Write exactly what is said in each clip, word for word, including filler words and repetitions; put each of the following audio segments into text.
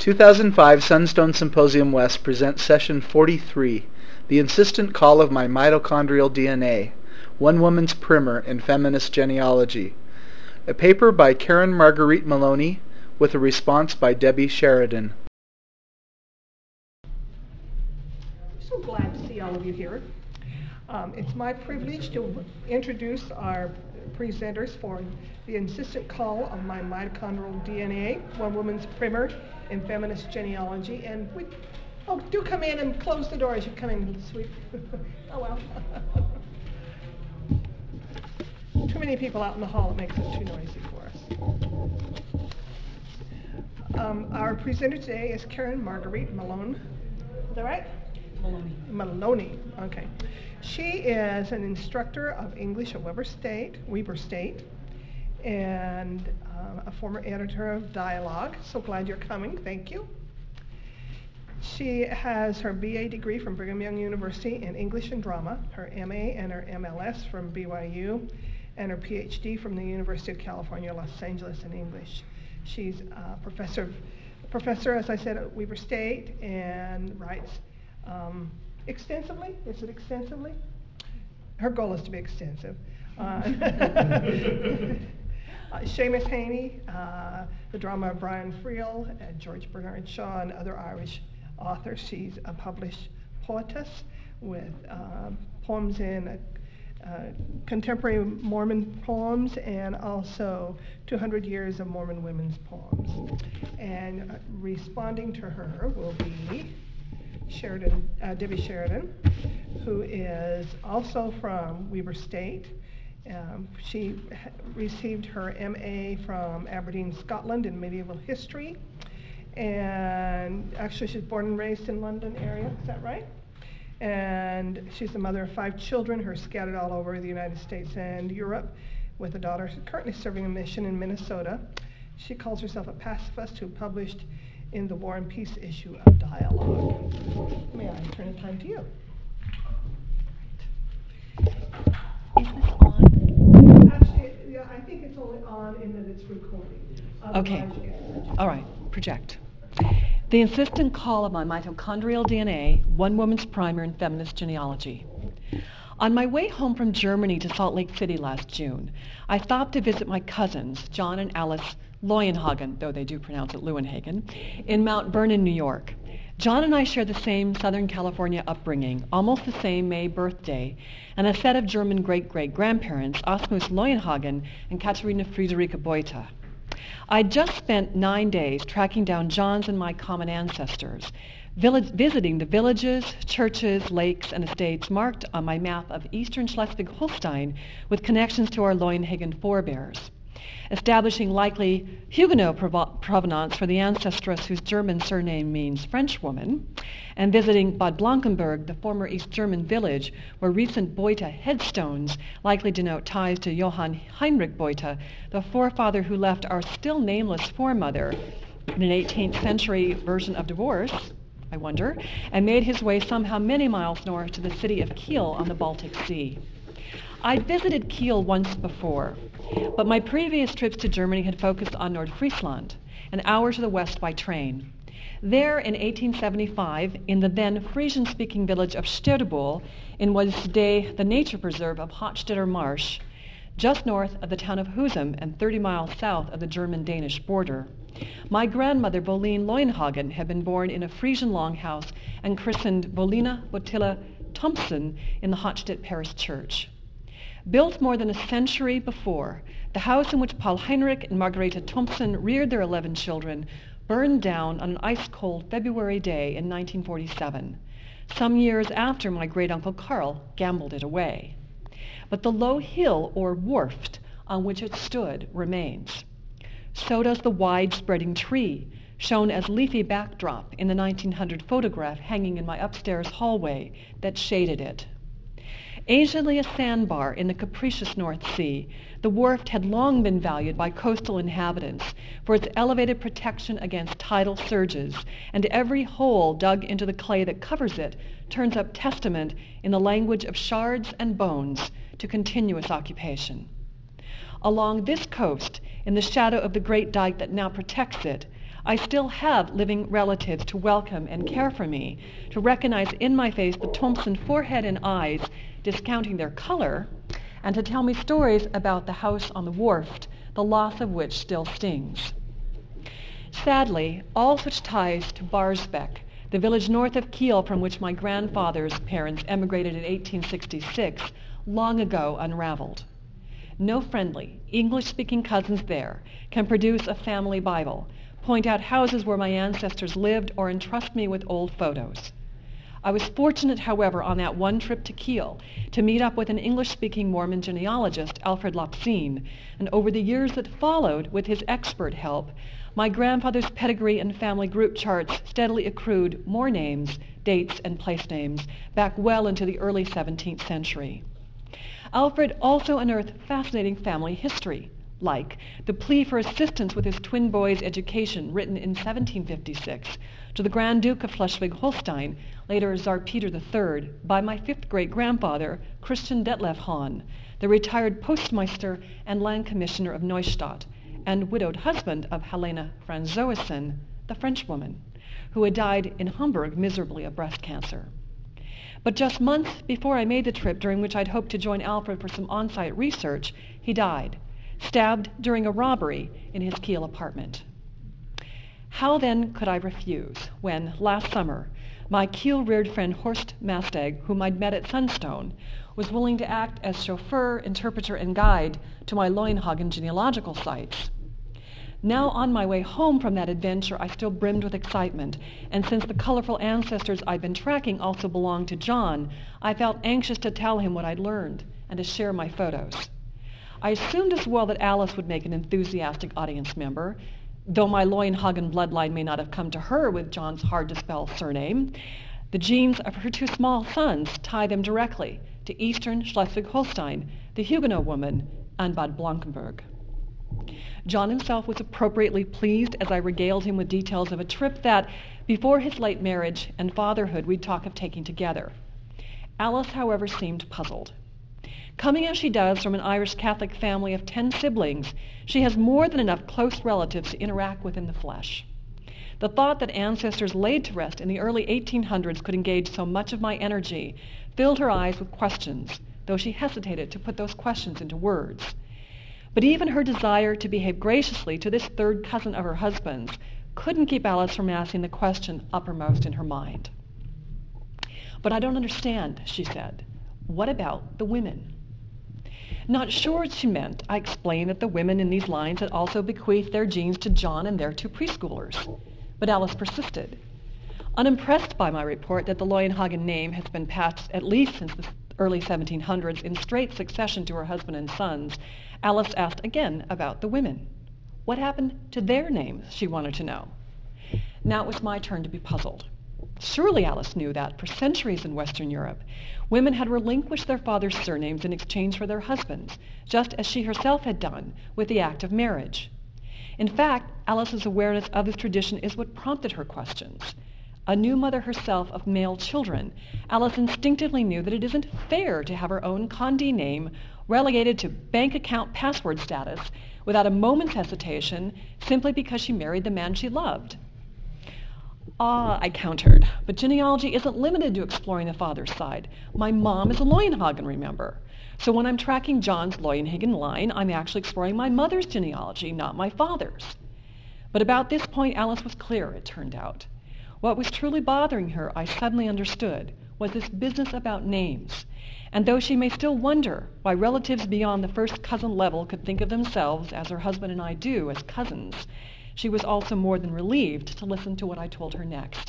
two thousand five Sunstone Symposium West presents Session forty-three, The Insistent Call of My Mitochondrial D N A, One Woman's Primer in Feminist Genealogy. A paper by Karen Marguerite Maloney with a response by Debbie Sheridan. I'm so glad to see all of you here. Um, it's my privilege to introduce our presenters for The Insistent Call of My Mitochondrial D N A, One Woman's Primer in Feminist Genealogy. And we, oh, do come in and close the door as you come in, sweet. Oh, well. Too many people out in the hall, it makes it too noisy for us. Um, our presenter today is Karen Marguerite Malone. Is that right? Maloney. Maloney, okay. She is an instructor of English at Weber State, Weber State, and uh, a former editor of Dialogue. So glad you're coming, thank you. She has her B A degree from Brigham Young University in English and Drama, her M A and her M L S from B Y U, and her P H D from the University of California, Los Angeles in English. She's a professor, professor, as I said, at Weber State, and writes um, extensively. Is it extensively? Her goal is to be extensive. Uh, uh, Seamus Heaney, uh, the drama of Brian Friel, and George Bernard Shaw, and other Irish authors. She's a published poetess with uh, poems in uh, uh, contemporary Mormon poems and also two hundred years of Mormon women's poems. And uh, responding to her will be Sheridan, uh, Debbie Sheridan, who is also from Weber State. Um, she ha- received her M A from Aberdeen, Scotland in medieval history. And actually she's born and raised in London area, is that right? And she's the mother of five children who are scattered all over the United States and Europe, with a daughter currently serving a mission in Minnesota. She calls herself a pacifist who published in the War and Peace issue of Dialogue. May I turn the time to you? Is this on? Actually, yeah, I think it's only on in that it's recording. Okay. All right. Project. The Insistent Call of My Mitochondrial D N A, One Woman's Primer in Feminist Genealogy. On my way home from Germany to Salt Lake City last June, I stopped to visit my cousins, John and Alice Leuenhagen, though they do pronounce it Leuenhagen, in Mount Vernon, New York. John and I share the same Southern California upbringing, almost the same May birthday, and a set of German great-great-grandparents, Asmus Leuenhagen and Katharina Friederike Beuter. I'd just spent nine days tracking down John's and my common ancestors, village, visiting the villages, churches, lakes, and estates marked on my map of eastern Schleswig-Holstein with connections to our Leuenhagen forebears, establishing likely Huguenot provo- provenance for the ancestress whose German surname means French woman, and visiting Bad Blankenburg, the former East German village where recent Beuter headstones likely denote ties to Johann Heinrich Beuter, the forefather who left our still nameless foremother in an eighteenth century version of divorce, I wonder, and made his way somehow many miles north to the city of Kiel on the Baltic Sea. I'd visited Kiel once before, but my previous trips to Germany had focused on Nordfriesland, an hour to the west by train. There, in eighteen seventy-five, in the then Frisian-speaking village of Sterdebol, in what is today the nature preserve of Hochstetter Marsh, just north of the town of Husum and thirty miles south of the German-Danish border, my grandmother, Boline Leuenhagen, had been born in a Frisian longhouse and christened Bolina Bottilla Thompson in the Hochstedt Parish Church. Built more than a century before, the house in which Paul Heinrich and Margareta Thompson reared their eleven children burned down on an ice-cold February day in nineteen forty-seven, some years after my great-uncle Karl gambled it away. But the low hill, or wharf, on which it stood remains. So does the wide-spreading tree, shown as leafy backdrop in the nineteen hundred photograph hanging in my upstairs hallway that shaded it. Anciently a sandbar in the capricious North Sea, the wharf had long been valued by coastal inhabitants for its elevated protection against tidal surges, and every hole dug into the clay that covers it turns up testament in the language of shards and bones to continuous occupation. Along this coast, in the shadow of the great dike that now protects it, I still have living relatives to welcome and care for me, to recognize in my face the Thompson forehead and eyes, discounting their color, and to tell me stories about the house on the wharf, the loss of which still stings. Sadly, all such ties to Barsbek, the village north of Kiel from which my grandfather's parents emigrated in eighteen sixty-six, long ago unraveled. No friendly, English-speaking cousins there can produce a family Bible, point out houses where my ancestors lived, or entrust me with old photos. I was fortunate, however, on that one trip to Kiel to meet up with an English-speaking Mormon genealogist, Alfred Lapsine, and over the years that followed, with his expert help, my grandfather's pedigree and family group charts steadily accrued more names, dates, and place names back well into the early seventeenth century. Alfred also unearthed fascinating family history, like the plea for assistance with his twin boys' education written in seventeen fifty-six to the Grand Duke of Schleswig-Holstein, later Tsar Peter the Third, by my fifth great-grandfather, Christian Detlev Hahn, the retired postmeister and land commissioner of Neustadt, and widowed husband of Helena Franzoisen, the Frenchwoman, who had died in Hamburg miserably of breast cancer. But just months before I made the trip, during which I'd hoped to join Alfred for some on-site research, he died, stabbed during a robbery in his Kiel apartment. How then could I refuse when, last summer, my Kiel-reared friend Horst Masteg, whom I'd met at Sunstone, was willing to act as chauffeur, interpreter, and guide to my Leuenhagen genealogical sites? Now on my way home from that adventure, I still brimmed with excitement, and since the colorful ancestors I'd been tracking also belonged to John, I felt anxious to tell him what I'd learned and to share my photos. I assumed as well that Alice would make an enthusiastic audience member, though my Leuenhagen bloodline may not have come to her with John's hard-to-spell surname. The genes of her two small sons tie them directly to Eastern Schleswig-Holstein, the Huguenot woman, and Bad Blankenburg. John himself was appropriately pleased as I regaled him with details of a trip that, before his late marriage and fatherhood, we'd talk of taking together. Alice, however, seemed puzzled. Coming as she does from an Irish Catholic family of ten siblings, she has more than enough close relatives to interact with in the flesh. The thought that ancestors laid to rest in the early eighteen hundreds could engage so much of my energy filled her eyes with questions, though she hesitated to put those questions into words. But even her desire to behave graciously to this third cousin of her husband's couldn't keep Alice from asking the question uppermost in her mind. "But I don't understand," she said. "What about the women?" Not sure what she meant, I explained that the women in these lines had also bequeathed their genes to John and their two preschoolers. But Alice persisted. Unimpressed by my report that the Leuenhagen name has been passed at least since the early seventeen hundreds in straight succession to her husband and sons, Alice asked again about the women. What happened to their names, she wanted to know. Now it was my turn to be puzzled. Surely Alice knew that, for centuries in Western Europe, women had relinquished their father's surnames in exchange for their husbands, just as she herself had done with the act of marriage. In fact, Alice's awareness of this tradition is what prompted her questions. A new mother herself of male children, Alice instinctively knew that it isn't fair to have her own Condé name relegated to bank account password status without a moment's hesitation simply because she married the man she loved. Ah, I countered, but genealogy isn't limited to exploring the father's side. My mom is a Leuenhagen, remember. So when I'm tracking John's Leuenhagen line, I'm actually exploring my mother's genealogy, not my father's. But about this point, Alice was clear, it turned out. What was truly bothering her, I suddenly understood, was this business about names. And though she may still wonder why relatives beyond the first cousin level could think of themselves, as her husband and I do, as cousins, she was also more than relieved to listen to what I told her next.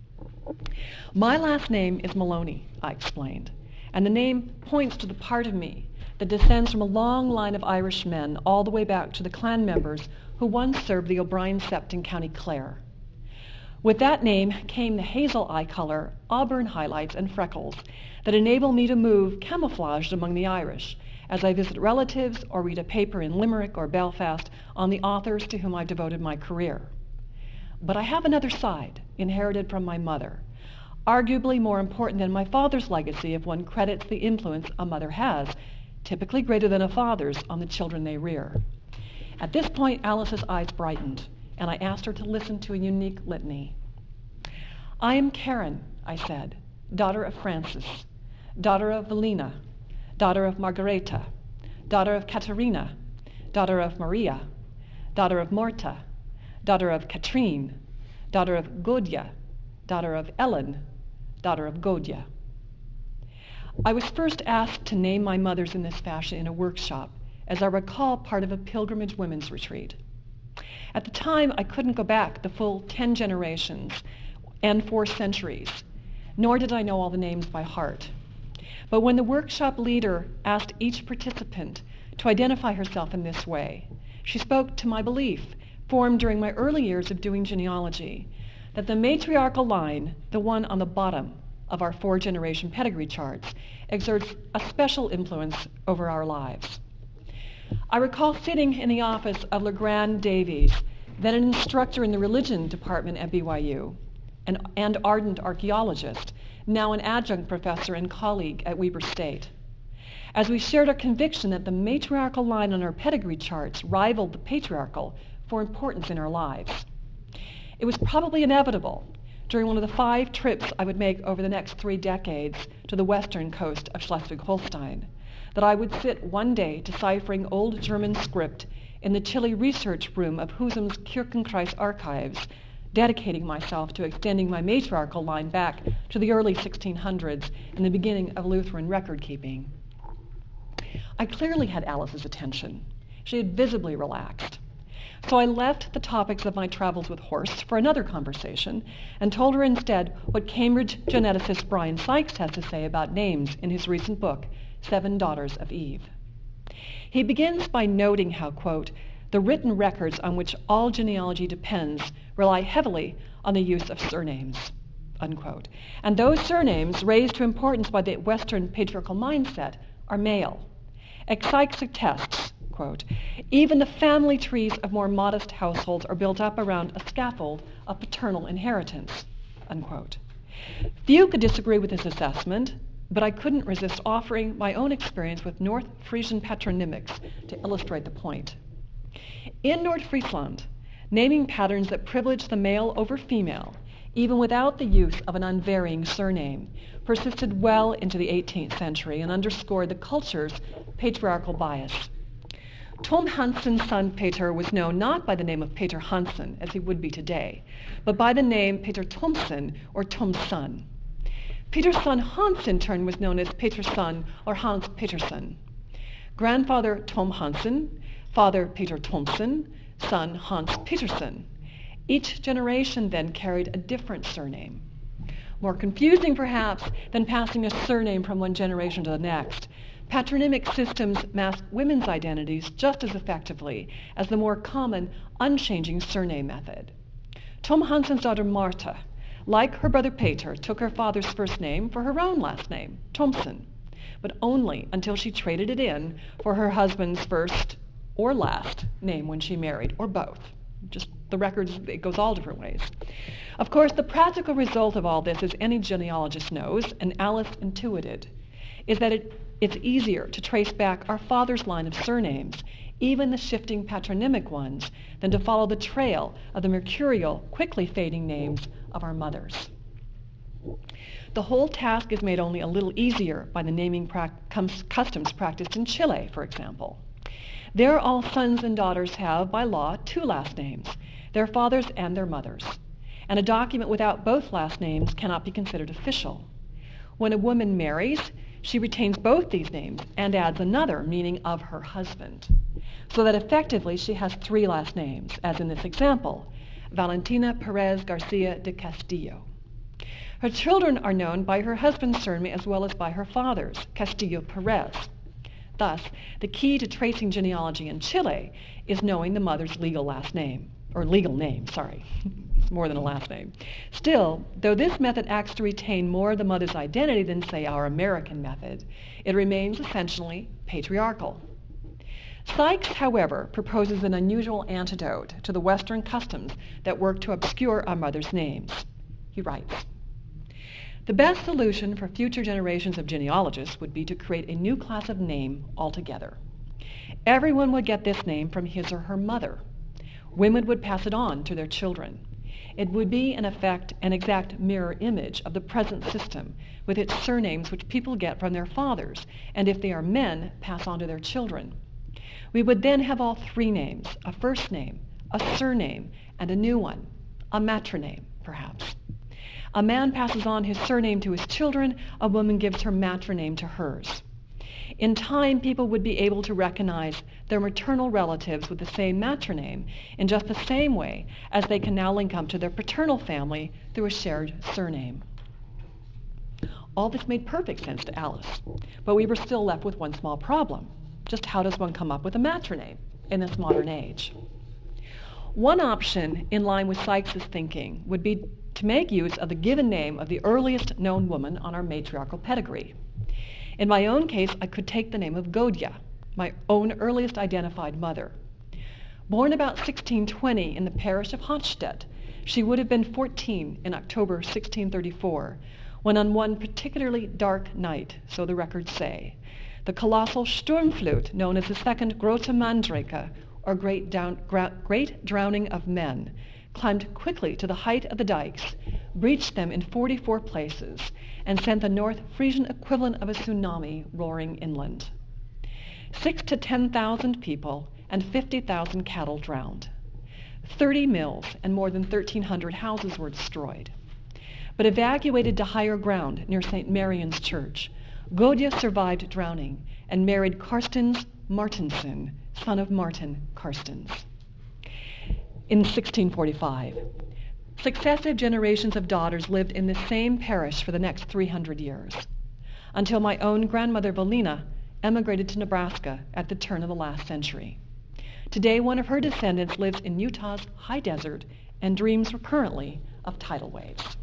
My last name is Maloney, I explained, and the name points to the part of me that descends from a long line of Irish men all the way back to the clan members who once served the O'Brien sept in County Clare. With that name came the hazel eye color, auburn highlights, and freckles that enable me to move camouflaged among the Irish as I visit relatives or read a paper in Limerick or Belfast on the authors to whom I've devoted my career. But I have another side, inherited from my mother, arguably more important than my father's legacy if one credits the influence a mother has, typically greater than a father's, on the children they rear. At this point, Alice's eyes brightened, and I asked her to listen to a unique litany. I am Karen, I said, daughter of Francis, daughter of Velina, daughter of Margareta, daughter of Katerina, daughter of Maria, daughter of Morta, daughter of Katrine, daughter of Godja, daughter of Ellen, daughter of Godja. I was first asked to name my mothers in this fashion in a workshop, as I recall part of a pilgrimage women's retreat. At the time, I couldn't go back the full ten generations and four centuries, nor did I know all the names by heart. But when the workshop leader asked each participant to identify herself in this way, she spoke to my belief, formed during my early years of doing genealogy, that the matriarchal line, the one on the bottom of our four-generation pedigree charts, exerts a special influence over our lives. I recall sitting in the office of LeGrand Davies, then an instructor in the religion department at B Y U, an, and ardent archaeologist, now an adjunct professor and colleague at Weber State, as we shared our conviction that the matriarchal line on our pedigree charts rivaled the patriarchal for importance in our lives. It was probably inevitable during one of the five trips I would make over the next three decades to the western coast of Schleswig-Holstein that I would sit one day deciphering old German script in the chilly research room of Husum's Kirchenkreis archives, dedicating myself to extending my matriarchal line back to the early sixteen hundreds and the beginning of Lutheran record-keeping. I clearly had Alice's attention. She had visibly relaxed. So I left the topics of my travels with Horst for another conversation and told her instead what Cambridge geneticist Brian Sykes has to say about names in his recent book, Seven Daughters of Eve. He begins by noting how, quote, the written records on which all genealogy depends rely heavily on the use of surnames, unquote. And those surnames, raised to importance by the Western patriarchal mindset, are male. Sykes attests, quote, even the family trees of more modest households are built up around a scaffold of paternal inheritance, unquote. Few could disagree with this assessment, but I couldn't resist offering my own experience with North Frisian patronymics to illustrate the point. In North Friesland, naming patterns that privilege the male over female, even without the use of an unvarying surname, persisted well into the eighteenth century and underscored the culture's patriarchal bias. Tom Hansen's son Peter was known not by the name of Peter Hansen, as he would be today, but by the name Peter Thomsen, or Tom's son. Peter's son Hans, in turn, was known as Peter's son, or Hans Petersen. Grandfather Tom Hansen, father Peter Thomsen, son Hans Petersen. Each generation then carried a different surname. More confusing, perhaps, than passing a surname from one generation to the next, patronymic systems mask women's identities just as effectively as the more common, unchanging surname method. Tom Hansen's daughter Marta, like her brother Peter, took her father's first name for her own last name, Thomsen, but only until she traded it in for her husband's first or last name when she married, or both. Just the records, it goes all different ways. Of course, the practical result of all this, as any genealogist knows, and Alice intuited, is that it, it's easier to trace back our father's line of surnames, even the shifting patronymic ones, than to follow the trail of the mercurial, quickly fading names of our mothers. The whole task is made only a little easier by the naming pra- customs practiced in Chile, for example. There, all sons and daughters have, by law, two last names, their father's and their mother's, and a document without both last names cannot be considered official. When a woman marries, she retains both these names and adds another, meaning of her husband, so that effectively she has three last names, as in this example, Valentina Perez Garcia de Castillo. Her children are known by her husband's surname as well as by her father's, Castillo Perez. Thus, the key to tracing genealogy in Chile is knowing the mother's legal last name, or legal name, sorry. It's more than a last name. Still, though this method acts to retain more of the mother's identity than, say, our American method, it remains essentially patriarchal. Sykes, however, proposes an unusual antidote to the Western customs that work to obscure our mother's names. He writes, the best solution for future generations of genealogists would be to create a new class of name altogether. Everyone would get this name from his or her mother, Women would pass it on to their children. It would be, in effect, an exact mirror image of the present system, with its surnames which people get from their fathers, and if they are men, pass on to their children. We would then have all three names, a first name, a surname, and a new one, a matroname, perhaps. A man passes on his surname to his children, a woman gives her matroname to hers. In time, people would be able to recognize their maternal relatives with the same matroname in just the same way as they can now link up to their paternal family through a shared surname. All this made perfect sense to Alice, but we were still left with one small problem. Just how does one come up with a matroname in this modern age? One option, in line with Sykes' thinking, would be to make use of the given name of the earliest known woman on our matriarchal pedigree. In my own case, I could take the name of Godia, my own earliest identified mother. Born about sixteen twenty in the parish of Hochstedt, she would have been fourteen in October sixteen thirty-four, when on one particularly dark night, so the records say, the colossal Sturmflut, known as the Second Große Mandrake, or great, down, gra- great Drowning of Men, climbed quickly to the height of the dikes, breached them in forty-four places, and sent the North Frisian equivalent of a tsunami roaring inland. Six to ten thousand people and fifty thousand cattle drowned. Thirty mills and more than thirteen hundred houses were destroyed. But evacuated to higher ground near Saint Marian's Church, Godia survived drowning and married Karstens Martensen, son of Martin Karstens, in sixteen forty-five. Successive generations of daughters lived in the same parish for the next three hundred years, until my own grandmother Valina emigrated to Nebraska at the turn of the last century. Today, one of her descendants lives in Utah's high desert and dreams recurrently of tidal waves.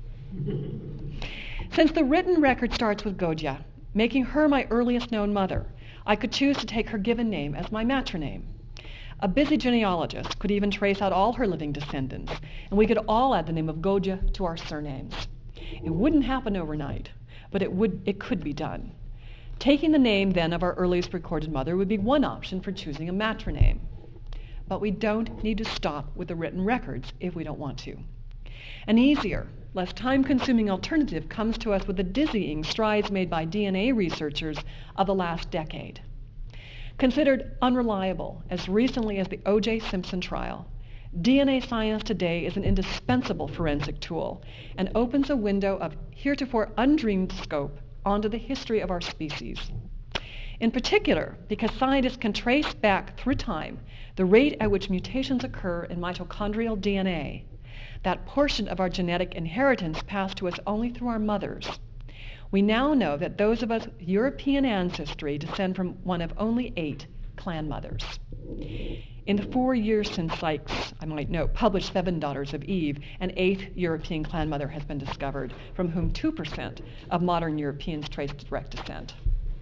Since the written record starts with Godia, making her my earliest known mother, I could choose to take her given name as my matroname. A busy genealogist could even trace out all her living descendants, and we could all add the name of Godia to our surnames. It wouldn't happen overnight, but it would it could be done. Taking the name then of our earliest recorded mother would be one option for choosing a matroname. But we don't need to stop with the written records if we don't want to. An easier, less time-consuming alternative comes to us with the dizzying strides made by D N A researchers of the last decade. Considered unreliable as recently as the O J Simpson trial, D N A science today is an indispensable forensic tool and opens a window of heretofore undreamed scope onto the history of our species. In particular, because scientists can trace back through time the rate at which mutations occur in mitochondrial D N A, that portion of our genetic inheritance passed to us only through our mothers. We now know that those of us with European ancestry descend from one of only eight clan mothers. In the four years since Sykes, I might note, published Seven Daughters of Eve, an eighth European clan mother has been discovered, from whom two percent of modern Europeans trace direct descent.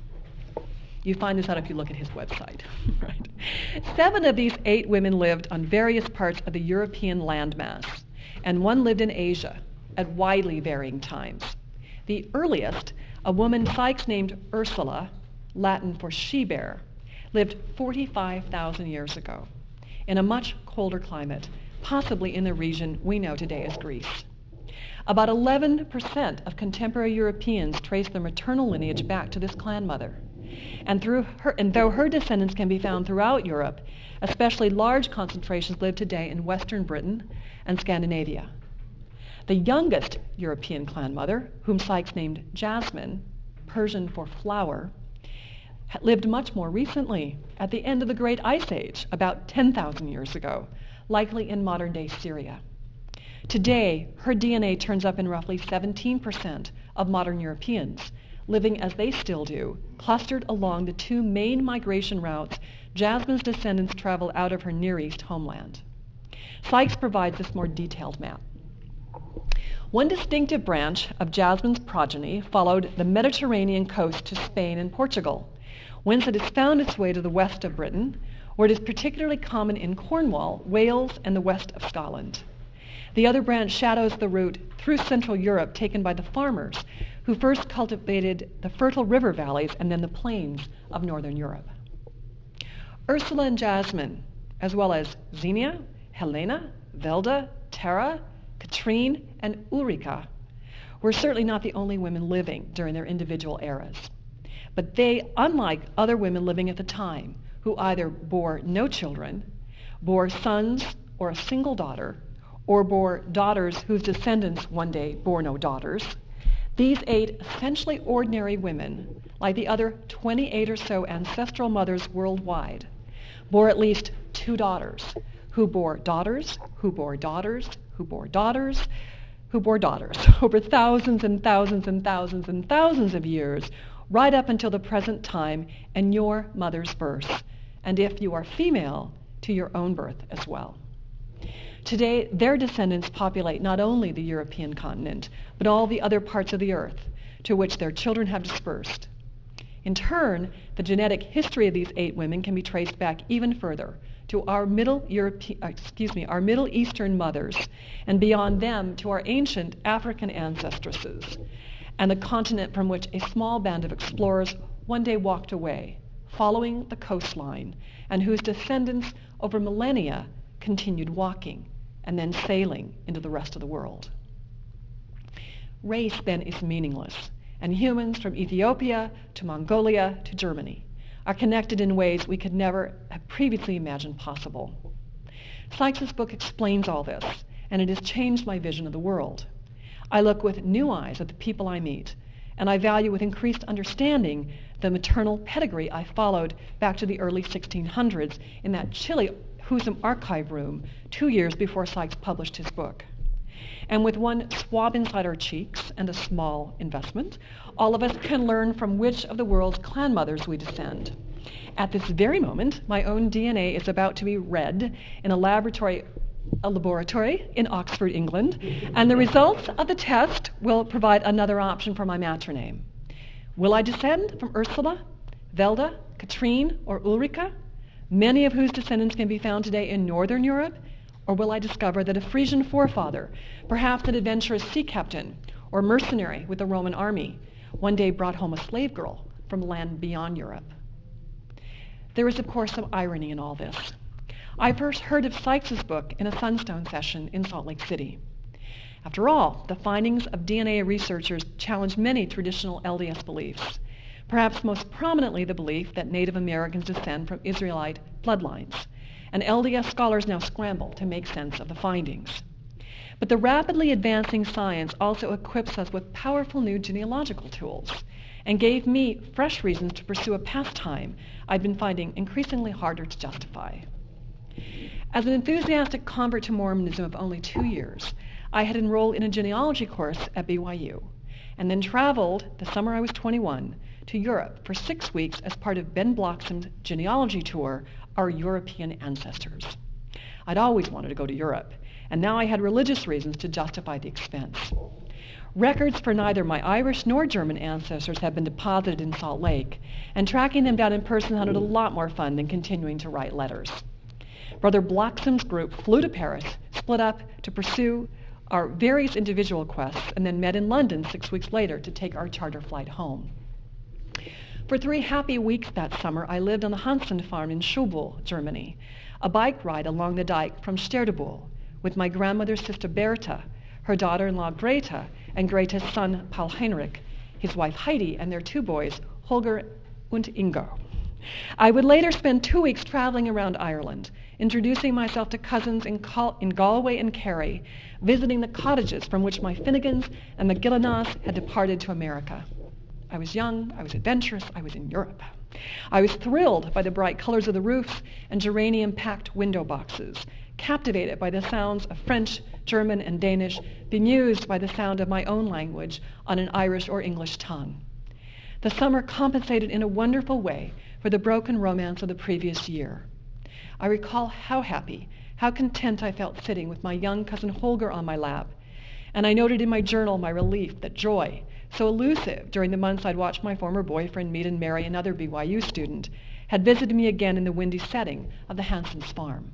You find this out if you look at his website. Right? Seven of these eight women lived on various parts of the European landmass, and one lived in Asia at widely varying times. The earliest, a woman Sykes named Ursula, Latin for she-bear, lived forty-five thousand years ago in a much colder climate, possibly in the region we know today as Greece. About eleven percent of contemporary Europeans trace their maternal lineage back to this clan mother. And, through her, and though her descendants can be found throughout Europe, especially large concentrations live today in Western Britain and Scandinavia. The youngest European clan mother, whom Sykes named Jasmine, Persian for flower, lived much more recently, at the end of the Great Ice Age, about ten thousand years ago, likely in modern-day Syria. Today, her D N A turns up in roughly seventeen percent of modern Europeans, living as they still do, clustered along the two main migration routes Jasmine's descendants travel out of her Near East homeland. Sykes provides this more detailed map. One distinctive branch of Jasmine's progeny followed the Mediterranean coast to Spain and Portugal, whence it has found its way to the west of Britain, where it is particularly common in Cornwall, Wales, and the west of Scotland. The other branch shadows the route through Central Europe taken by the farmers who first cultivated the fertile river valleys and then the plains of northern Europe. Ursula and Jasmine, as well as Xenia, Helena, Velda, Tara, Katrine, and Ulrika were certainly not the only women living during their individual eras. But they, unlike other women living at the time, who either bore no children, bore sons or a single daughter, or bore daughters whose descendants one day bore no daughters, these eight essentially ordinary women, like the other twenty-eight or so ancestral mothers worldwide, bore at least two daughters, who bore daughters, who bore daughters, who bore daughters, who bore daughters, over thousands and thousands and thousands and thousands of years, right up until the present time and your mother's birth, and if you are female, to your own birth as well. Today, their descendants populate not only the European continent, but all the other parts of the earth to which their children have dispersed. In turn, the genetic history of these eight women can be traced back even further to our Middle Europe, excuse me, our Middle Eastern mothers, and beyond them to our ancient African ancestresses, and the continent from which a small band of explorers one day walked away, following the coastline, and whose descendants over millennia continued walking and then sailing into the rest of the world. Race then is meaningless, and humans from Ethiopia to Mongolia to Germany are connected in ways we could never have previously imagined possible. Sykes' book explains all this, and it has changed my vision of the world. I look with new eyes at the people I meet, and I value with increased understanding the maternal pedigree I followed back to the early sixteen hundreds in that chilly Husum archive room two years before Sykes published his book. And with one swab inside our cheeks and a small investment, all of us can learn from which of the world's clan mothers we descend. At this very moment, my own D N A is about to be read in a laboratory a laboratory in Oxford, England, and the results of the test will provide another option for my matroname. Will I descend from Ursula, Velda, Katrine, or Ulrika, many of whose descendants can be found today in Northern Europe? Or will I discover that a Frisian forefather, perhaps an adventurous sea captain or mercenary with the Roman army, one day brought home a slave girl from land beyond Europe? There is, of course, some irony in all this. I first heard of Sykes' book in a Sunstone session in Salt Lake City. After all, the findings of D N A researchers challenge many traditional L D S beliefs, perhaps most prominently the belief that Native Americans descend from Israelite bloodlines, and L D S scholars now scramble to make sense of the findings. But the rapidly advancing science also equips us with powerful new genealogical tools and gave me fresh reasons to pursue a pastime I've been finding increasingly harder to justify. As an enthusiastic convert to Mormonism of only two years, I had enrolled in a genealogy course at B Y U, and then traveled, the summer I was twenty-one, to Europe for six weeks as part of Ben Bloxham's genealogy tour, Our European Ancestors. I'd always wanted to go to Europe, and now I had religious reasons to justify the expense. Records for neither my Irish nor German ancestors have been deposited in Salt Lake, and tracking them down in person sounded a lot more fun than continuing to write letters. Brother Bloxham's group flew to Paris, split up to pursue our various individual quests, and then met in London six weeks later to take our charter flight home. For three happy weeks that summer, I lived on the Hansen farm in Schubel, Germany, a bike ride along the dike from Sterdebühl with my grandmother's sister Bertha, her daughter-in-law Greta, and Greta's son Paul Heinrich, his wife Heidi, and their two boys, Holger and Ingo. I would later spend two weeks traveling around Ireland, introducing myself to cousins in, Gal- in Galway and Kerry, visiting the cottages from which my Finnegans and McGillinas had departed to America. I was young, I was adventurous, I was in Europe. I was thrilled by the bright colors of the roofs and geranium-packed window boxes, captivated by the sounds of French, German, and Danish, bemused by the sound of my own language on an Irish or English tongue. The summer compensated in a wonderful way for the broken romance of the previous year. I recall how happy, how content I felt sitting with my young cousin Holger on my lap, and I noted in my journal my relief that joy, so elusive during the months I'd watched my former boyfriend meet and marry another B Y U student, had visited me again in the windy setting of the Hansens' farm.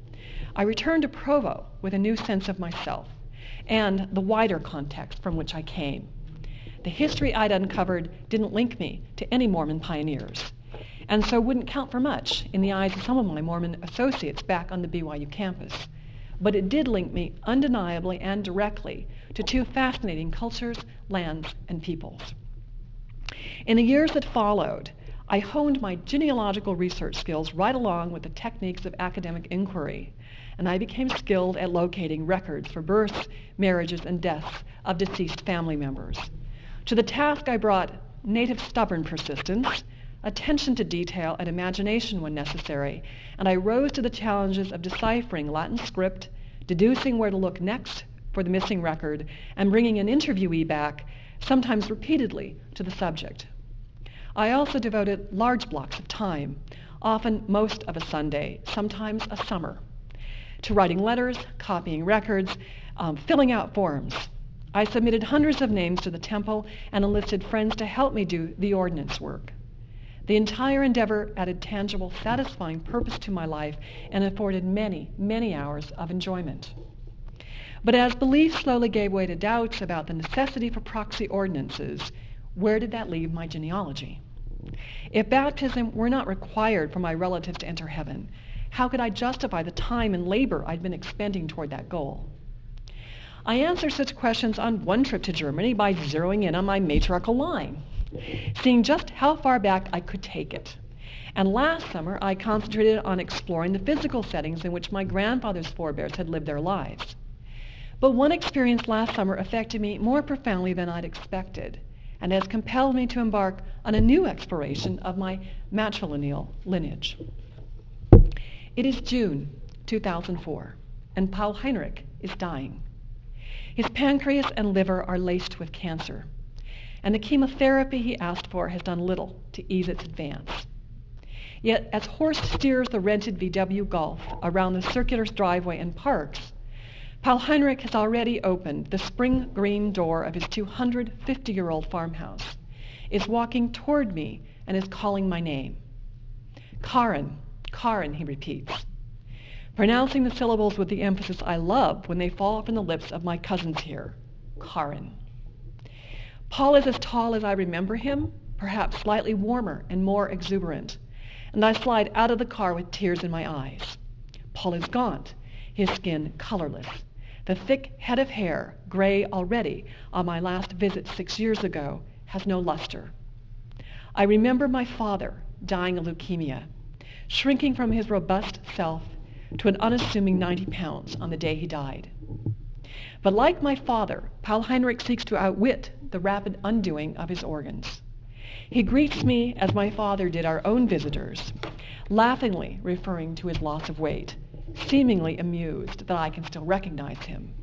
I returned to Provo with a new sense of myself and the wider context from which I came. The history I'd uncovered didn't link me to any Mormon pioneers, and so wouldn't count for much in the eyes of some of my Mormon associates back on the B Y U campus. but it did link me undeniably and directly to two fascinating cultures, lands, and peoples. In the years that followed, I honed my genealogical research skills right along with the techniques of academic inquiry, and I became skilled at locating records for births, marriages, and deaths of deceased family members. To the task I brought native stubborn persistence, attention to detail, and imagination when necessary, and I rose to the challenges of deciphering Latin script, deducing where to look next for the missing record, and bringing an interviewee back, sometimes repeatedly, to the subject. I also devoted large blocks of time, often most of a Sunday, sometimes a summer, to writing letters, copying records, um, filling out forms. I submitted hundreds of names to the temple and enlisted friends to help me do the ordnance work. The entire endeavor added tangible, satisfying purpose to my life and afforded many, many hours of enjoyment. But as belief slowly gave way to doubts about the necessity for proxy ordinances, where did that leave my genealogy? If baptism were not required for my relatives to enter heaven, how could I justify the time and labor I'd been expending toward that goal? I answered such questions on one trip to Germany by zeroing in on my matriarchal line, seeing just how far back I could take it. And last summer, I concentrated on exploring the physical settings in which my grandfather's forebears had lived their lives. But one experience last summer affected me more profoundly than I'd expected, and has compelled me to embark on a new exploration of my matrilineal lineage. It is June two thousand four, and Paul Heinrich is dying. His pancreas and liver are laced with cancer, and the chemotherapy he asked for has done little to ease its advance. Yet, as Horst steers the rented V W Golf around the circular driveway and parks, Paul Heinrich has already opened the spring green door of his two hundred fifty-year-old farmhouse, is walking toward me, and is calling my name. Karin, Karin, he repeats, pronouncing the syllables with the emphasis I love when they fall from the lips of my cousins here. Karin. Paul is as tall as I remember him, perhaps slightly warmer and more exuberant, and I slide out of the car with tears in my eyes. Paul is gaunt, his skin colorless. The thick head of hair, gray already on my last visit six years ago, has no luster. I remember my father dying of leukemia, shrinking from his robust self to an unassuming ninety pounds on the day he died. But like my father, Paul Heinrich seeks to outwit the rapid undoing of his organs. He greets me as my father did our own visitors, laughingly referring to his loss of weight, seemingly amused that I can still recognize him.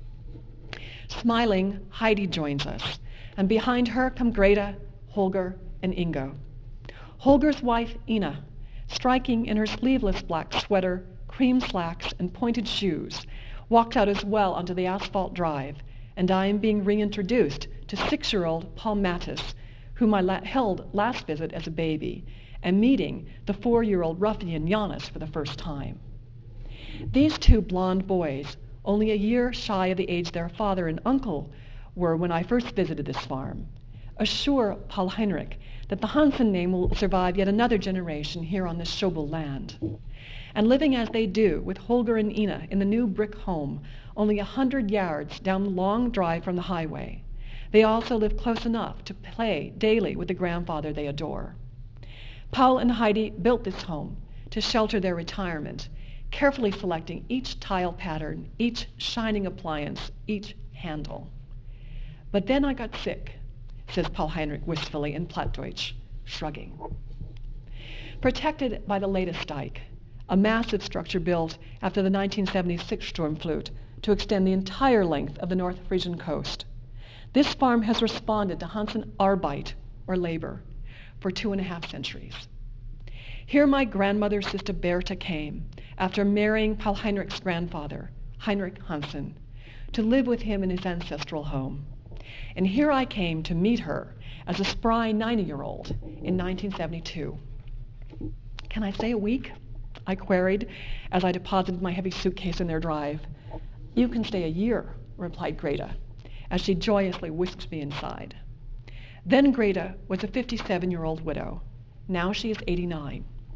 Smiling, Heidi joins us, and behind her come Greta, Holger, and Ingo. Holger's wife, Ina, striking in her sleeveless black sweater, cream slacks, and pointed shoes, walks out as well onto the asphalt drive, and I am being reintroduced to six-year-old Paul Mattis, whom I la- held last visit as a baby, and meeting the four-year-old ruffian Giannis for the first time. These two blonde boys, only a year shy of the age their father and uncle were when I first visited this farm, assure Paul Heinrich that the Hansen name will survive yet another generation here on this Schobel land. And living as they do, with Holger and Ina in the new brick home, only a hundred yards down the long drive from the highway, they also live close enough to play daily with the grandfather they adore. Paul and Heidi built this home to shelter their retirement, carefully selecting each tile pattern, each shining appliance, each handle. But then I got sick, says Paul Heinrich wistfully in Plattdeutsch, shrugging. Protected by the latest dike, a massive structure built after the nineteen seventy-six Sturmflut to extend the entire length of the North Frisian coast, this farm has responded to Hansen Arbeit, or labor, for two and a half centuries. Here my grandmother's sister Bertha came, after marrying Paul Heinrich's grandfather, Heinrich Hansen, to live with him in his ancestral home. And here I came to meet her as a spry ninety-year-old in nineteen seventy-two. Can I stay a week? I queried as I deposited my heavy suitcase in their drive. You can stay a year, replied Greta, as she joyously whisked me inside. Then Greta was a fifty-seven-year-old widow. Now she is eighty-nine.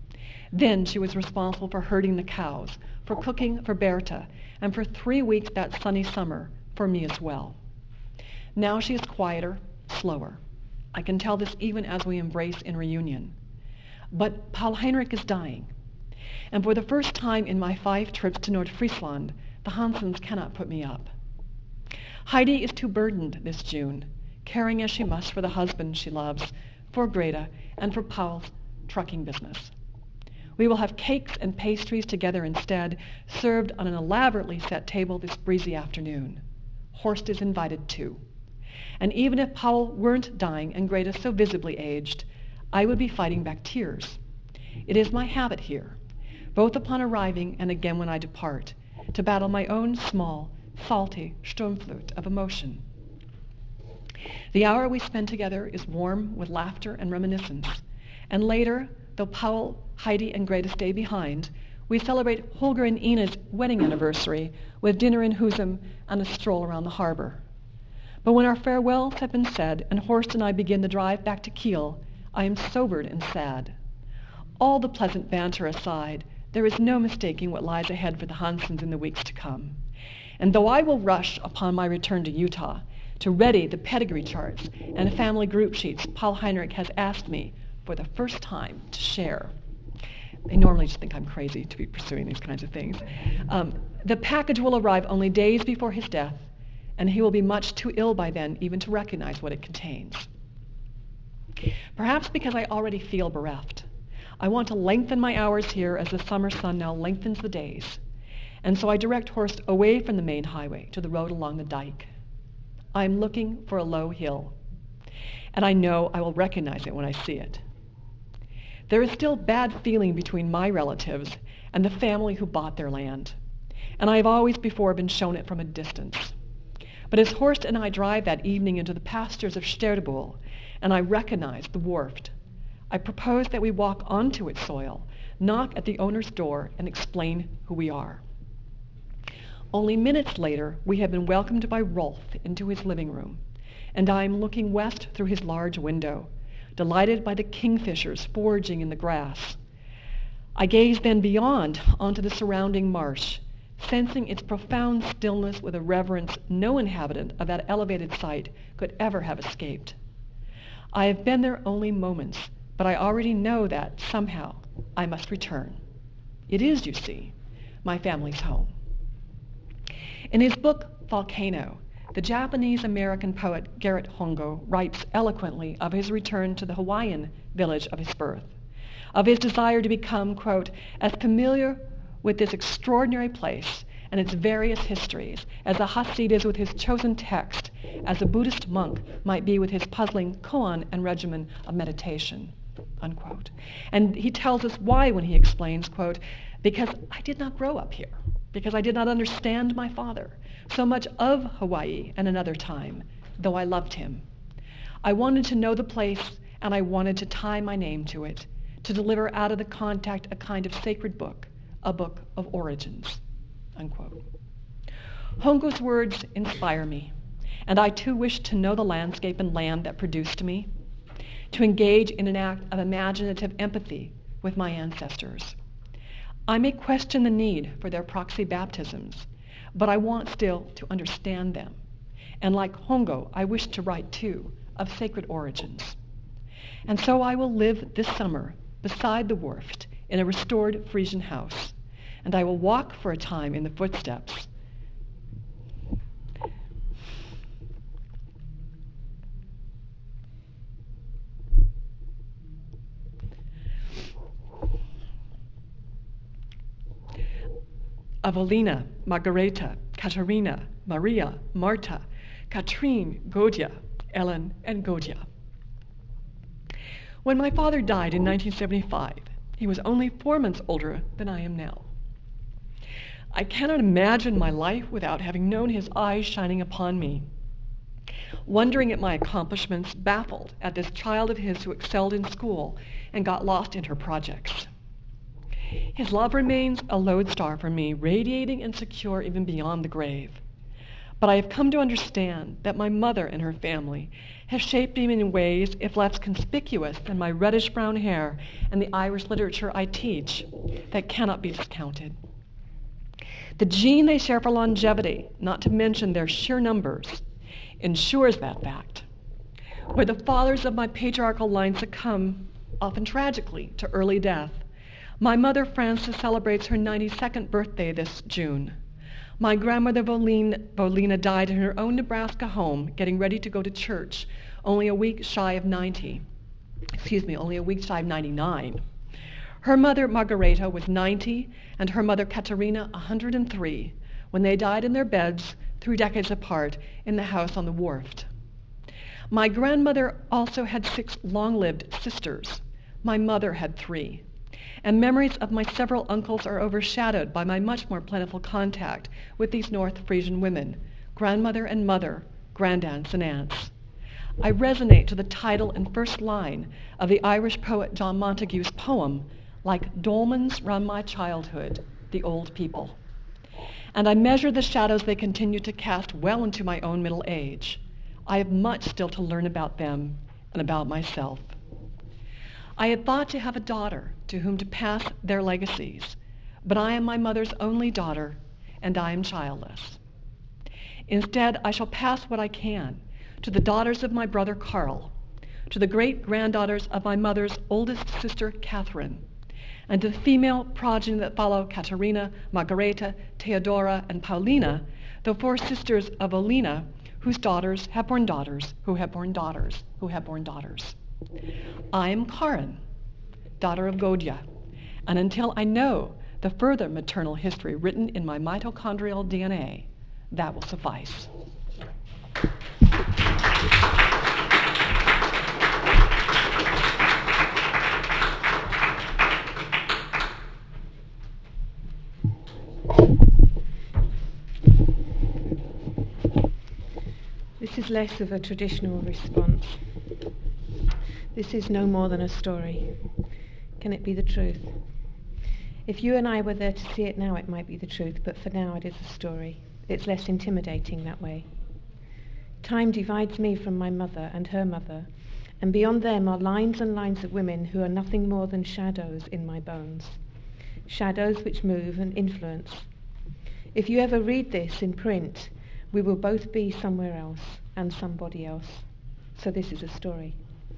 Then she was responsible for herding the cows, for cooking for Berta, and for three weeks that sunny summer for me as well. Now she is quieter, slower. I can tell this even as we embrace in reunion. But Paul Heinrich is dying. And for the first time in my five trips to Nordfriesland, the Hansens cannot put me up. Heidi is too burdened this June, caring as she must for the husband she loves, for Greta, and for Paul's trucking business. We will have cakes and pastries together instead, served on an elaborately set table this breezy afternoon. Horst is invited too. And even if Paul weren't dying and Greta so visibly aged, I would be fighting back tears. It is my habit here, both upon arriving and again when I depart, to battle my own small, salty Sturmflut of emotion. The hour we spend together is warm with laughter and reminiscence, and later, though Paul, Heidi, and Greta stay behind, we celebrate Holger and Ina's wedding anniversary with dinner in Husum and a stroll around the harbor. But when our farewells have been said and Horst and I begin the drive back to Kiel, I am sobered and sad. All the pleasant banter aside, there is no mistaking what lies ahead for the Hansens in the weeks to come. And though I will rush upon my return to Utah to ready the pedigree charts and family group sheets Paul Heinrich has asked me for the first time to share, they normally just think I'm crazy to be pursuing these kinds of things. Um, the package will arrive only days before his death, and he will be much too ill by then even to recognize what it contains. Perhaps because I already feel bereft, I want to lengthen my hours here as the summer sun now lengthens the days, and so I direct Horst away from the main highway to the road along the dike. I'm looking for a low hill, and I know I will recognize it when I see it. There is still bad feeling between my relatives and the family who bought their land, and I have always before been shown it from a distance. But as Horst and I drive that evening into the pastures of Sterdebuhl, and I recognize the Wharft, I propose that we walk onto its soil, knock at the owner's door, and explain who we are. Only minutes later, we have been welcomed by Rolf into his living room, and I am looking west through his large window, delighted by the kingfishers foraging in the grass. I gaze then beyond onto the surrounding marsh, sensing its profound stillness with a reverence no inhabitant of that elevated site could ever have escaped. I have been there only moments, but I already know that, somehow, I must return. It is, you see, my family's home. In his book, Volcano, the Japanese-American poet Garrett Hongo writes eloquently of his return to the Hawaiian village of his birth, of his desire to become, quote, as familiar with this extraordinary place and its various histories as a Hasid is with his chosen text, as a Buddhist monk might be with his puzzling koan and regimen of meditation, unquote. And he tells us why when he explains, quote, because I did not grow up here, because I did not understand my father, so much of Hawaii and another time, though I loved him. I wanted to know the place, and I wanted to tie my name to it, to deliver out of the contact a kind of sacred book, a book of origins, unquote. Hongo's words inspire me, and I too wish to know the landscape and land that produced me, to engage in an act of imaginative empathy with my ancestors. I may question the need for their proxy baptisms, but I want still to understand them. And like Hongo, I wish to write too of sacred origins. And so I will live this summer beside the Wharft in a restored Frisian house, and I will walk for a time in the footsteps of Alina, Margareta, Katarina, Maria, Marta, Katrine, Godia, Ellen, and Godia. When my father died in nineteen seventy-five, he was only four months older than I am now. I cannot imagine my life without having known his eyes shining upon me, wondering at my accomplishments, baffled at this child of his who excelled in school and got lost in her projects. His love remains a lodestar for me, radiating and secure even beyond the grave. but I have come to understand that my mother and her family have shaped me in ways, if less conspicuous than my reddish-brown hair and the Irish literature I teach, that cannot be discounted. The gene they share for longevity, not to mention their sheer numbers, ensures that fact. Where the fathers of my patriarchal line succumb, often tragically, to early death, my mother Frances celebrates her ninety-second birthday this June. My grandmother Volina, Volina died in her own Nebraska home, getting ready to go to church, only a week shy of ninety. Excuse me, only a week shy of ninety-nine. Her mother Margareta was ninety, and her mother Katerina one hundred three, when they died in their beds, three decades apart, in the house on the wharf. My grandmother also had six long-lived sisters. My mother had three. And memories of my several uncles are overshadowed by my much more plentiful contact with these North Frisian women, grandmother and mother, grandaunts and aunts. I resonate to the title and first line of the Irish poet John Montague's poem, like dolmens round my childhood, the old people. And I measure the shadows they continue to cast well into my own middle age. I have much still to learn about them and about myself. I had thought to have a daughter to whom to pass their legacies, but I am my mother's only daughter, and I am childless. Instead, I shall pass what I can to the daughters of my brother Carl, to the great-granddaughters of my mother's oldest sister Catherine, and to the female progeny that follow Katerina, Margareta, Theodora, and Paulina, the four sisters of Olina, whose daughters have borne daughters, who have borne daughters, who have borne daughters. I am Karin, daughter of Godia, and until I know the further maternal history written in my mitochondrial D N A, that will suffice. This is less of a traditional response. This is no more than a story. Can it be the truth? If you and I were there to see it now, it might be the truth, but for now it is a story. It's less intimidating that way. Time divides me from my mother and her mother, and beyond them are lines and lines of women who are nothing more than shadows in my bones. Shadows which move and influence. If you ever read this in print, we will both be somewhere else and somebody else. So this is a story.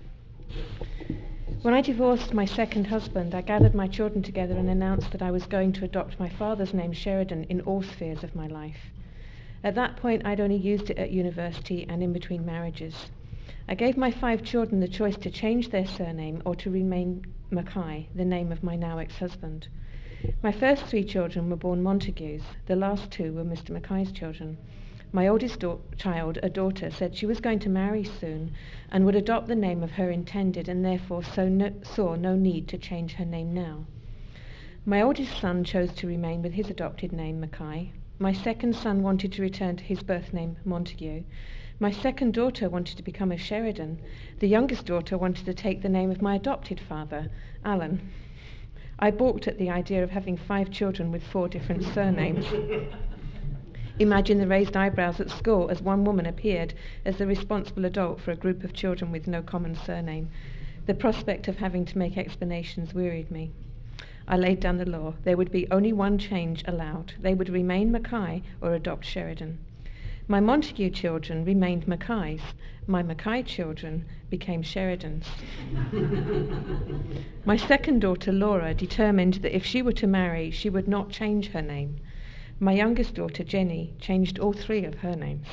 When I divorced my second husband, I gathered my children together and announced that I was going to adopt my father's name, Sheridan, in all spheres of my life. At that point, I'd only used it at university and in between marriages. I gave my five children the choice to change their surname or to remain Mackay, the name of my now ex-husband. My first three children were born Montagues. The last two were Mister Mackay's children. My oldest da- child, a daughter, said she was going to marry soon and would adopt the name of her intended, and therefore so no, saw no need to change her name now. My oldest son chose to remain with his adopted name, Mackay. My second son wanted to return to his birth name, Montague. My second daughter wanted to become a Sheridan. The youngest daughter wanted to take the name of my adopted father, Alan. I balked at the idea of having five children with four different surnames. Imagine the raised eyebrows at school as one woman appeared as the responsible adult for a group of children with no common surname. The prospect of having to make explanations wearied me. I laid down the law. There would be only one change allowed. They would remain Mackay or adopt Sheridan. My Montague children remained Mackays. My Mackay children became Sheridans. My second daughter, Laura, determined that if she were to marry, she would not change her name. My youngest daughter, Jenny, changed all three of her names.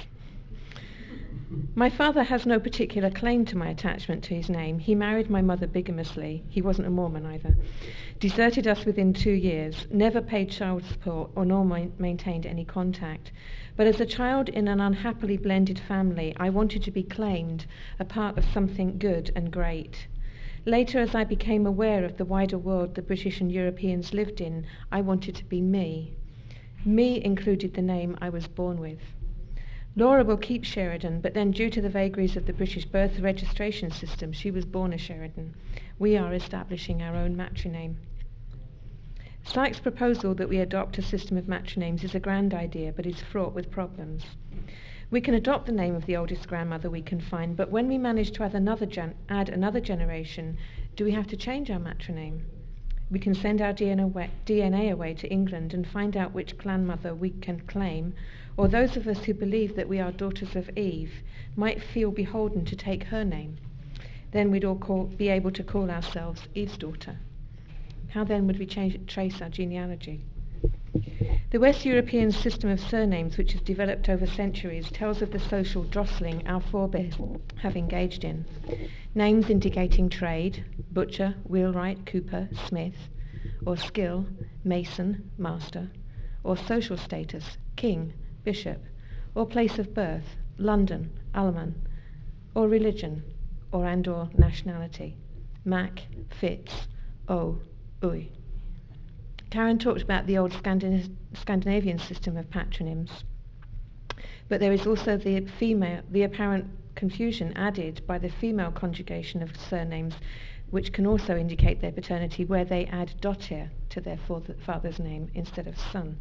My father has no particular claim to my attachment to his name. He married my mother bigamously. He wasn't a Mormon either. Deserted us within two years, never paid child support or nor ma- maintained any contact. But as a child in an unhappily blended family, I wanted to be claimed, a part of something good and great. Later, as I became aware of the wider world the British and Europeans lived in, I wanted to be me. Me included the name I was born with. Laura will keep Sheridan, but then due to the vagaries of the British birth registration system, she was born a Sheridan. We are establishing our own matroname. Sykes' proposal that we adopt a system of matronyms is a grand idea, but is fraught with problems. We can adopt the name of the oldest grandmother we can find, but when we manage to add another, gen- add another generation, do we have to change our matronyme? We can send our D N A, away, D N A away to England and find out which grandmother we can claim, or those of us who believe that we are daughters of Eve might feel beholden to take her name. Then we'd all call, be able to call ourselves Eve's daughter. How then would we change, trace our genealogy? The West European system of surnames, which has developed over centuries, tells of the social jostling our forebears have engaged in. Names indicating trade, butcher, wheelwright, cooper, smith, or skill, mason, master, or social status, king, bishop, or place of birth, London, Alman, or religion, or and or nationality, Mac, Fitz, O, Ui. Karen talked about the old Scandin- Scandinavian system of patronyms, but there is also the female, the apparent confusion added by the female conjugation of surnames, which can also indicate their paternity, where they add dotir to their father's name instead of son.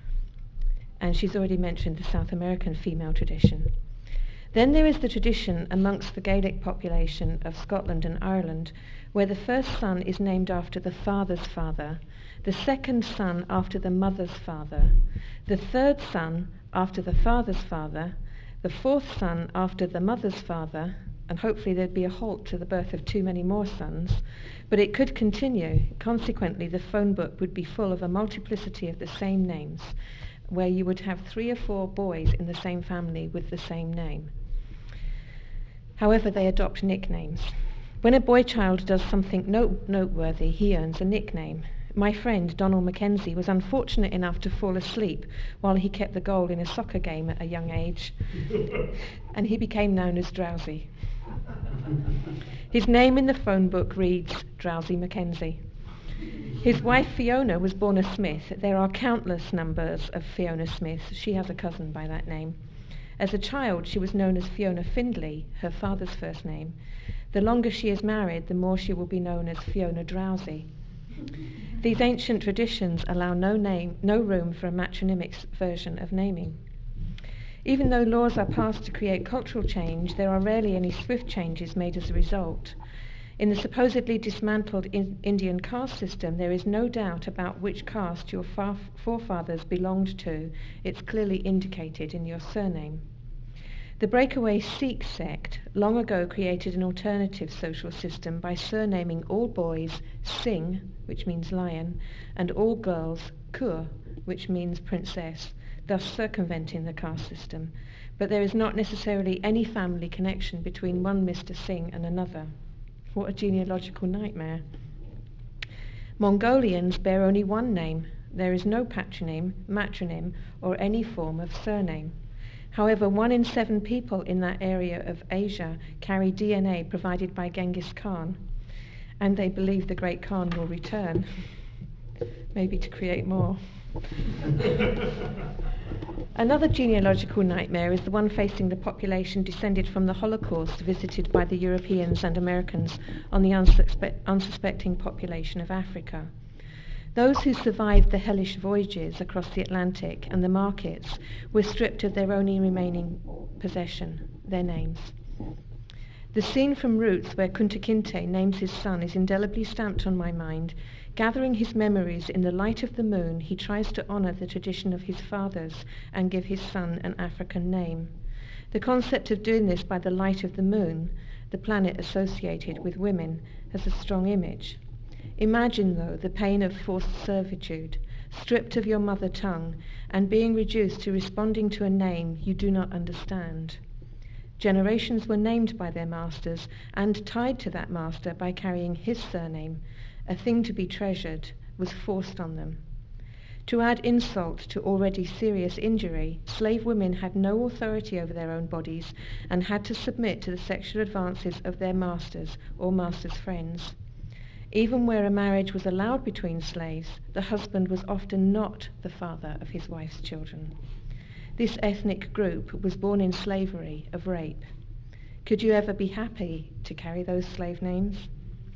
And she's already mentioned the South American female tradition. Then there is the tradition amongst the Gaelic population of Scotland and Ireland, where the first son is named after the father's father, the second son after the mother's father, the third son after the father's father, the fourth son after the mother's father, and hopefully there'd be a halt to the birth of too many more sons, but it could continue. Consequently, the phone book would be full of a multiplicity of the same names, where you would have three or four boys in the same family with the same name. However, they adopt nicknames. When a boy child does something note- noteworthy, he earns a nickname. My friend, Donald Mackenzie, was unfortunate enough to fall asleep while he kept the goal in a soccer game at a young age, and he became known as Drowsy. His name in the phone book reads Drowsy Mackenzie. His wife Fiona was born a Smith. There are countless numbers of Fiona Smiths. She has a cousin by that name. As a child, she was known as Fiona Findlay, her father's first name. The longer she is married, the more she will be known as Fiona Drowsy. These ancient traditions allow no name, no room for a matronymic version of naming. Even though laws are passed to create cultural change, there are rarely any swift changes made as a result. In the supposedly dismantled in Indian caste system, there is no doubt about which caste your far- forefathers belonged to. It's clearly indicated in your surname. The breakaway Sikh sect long ago created an alternative social system by surnaming all boys Singh, which means lion, and all girls Kaur, which means princess, thus circumventing the caste system. But there is not necessarily any family connection between one Mister Singh and another. What a genealogical nightmare. Mongolians bear only one name. There is no patronyme, matronyme, or any form of surname. However, one in seven people in that area of Asia carry D N A provided by Genghis Khan, and they believe the great Khan will return, maybe to create more. Another genealogical nightmare is the one facing the population descended from the Holocaust visited by the Europeans and Americans on the unsuspe- unsuspecting population of Africa. Those who survived the hellish voyages across the Atlantic and the markets were stripped of their only remaining possession, their names. The scene from Roots where Kunta Kinte names his son is indelibly stamped on my mind. Gathering his memories in the light of the moon, he tries to honour the tradition of his fathers and give his son an African name. The concept of doing this by the light of the moon, the planet associated with women, has a strong image. Imagine, though, the pain of forced servitude, stripped of your mother tongue, and being reduced to responding to a name you do not understand. Generations were named by their masters and tied to that master by carrying his surname. A thing to be treasured was forced on them. To add insult to already serious injury, slave women had no authority over their own bodies and had to submit to the sexual advances of their masters or masters' friends. Even where a marriage was allowed between slaves, the husband was often not the father of his wife's children. This ethnic group was born in slavery of rape. Could you ever be happy to carry those slave names?